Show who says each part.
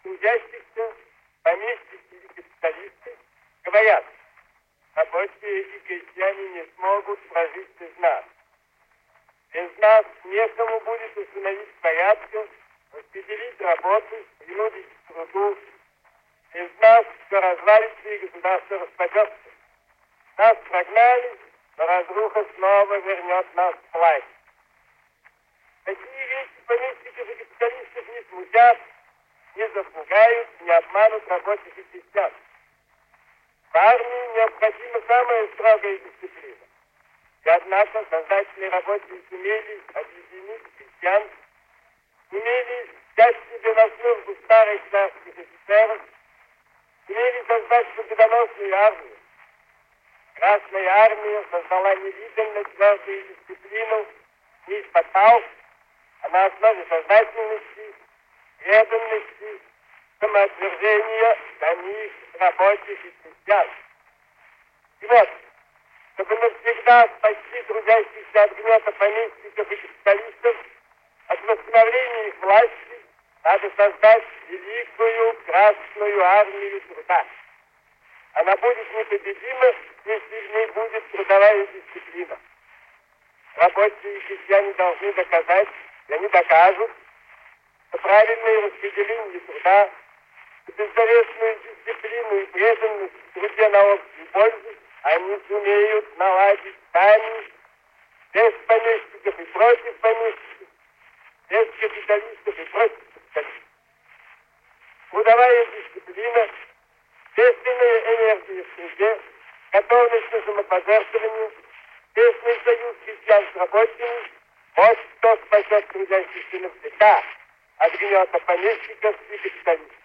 Speaker 1: трудящихся, помещики и капиталисты говорят: рабочие и крестьяне не смогут прожить без нас. Без нас некому будет установить порядок, распределить работу, принудить к труду. Без нас все развалится и государство распадется. Нас прогнали, но разруха снова вернет нас в власть. Такие вещи помещиков и капиталистов не смутят, не запугают, не обманут рабочих и крестьян. В армии необходима самая строгая дисциплина. И однако создатели рабочие сумели объединить крестьян, сумели взять себе на службу старых царских офицеров, сумели создать победоносную армию. Красная армия создала невиданно твердую дисциплину не из-под палок, а на основе сознательности, преданности, самоотвержения самих рабочих и крестьян. И вот, чтобы навсегда спасти трудящихся от гнета помещиков и капиталистов, от восстановления их власти, надо создать великую Красную армию труда. Она будет непобедима, если в ней будет трудовая дисциплина. Рабочие и крестьяне должны доказать, и они докажут, что правильное распределение труда, беззаветную дисциплину и преданность в труде на общую пользу они сумеют наладить сами, без помещиков и против помещиков, без капиталистов и против капиталистов. Трудовая дисциплина, общественная энергия в труде, готовность к самопожертвованию, тесный союз крестьян с рабочими — вот что спасет трудящихся навсегда от гнета помещиков и капиталистов.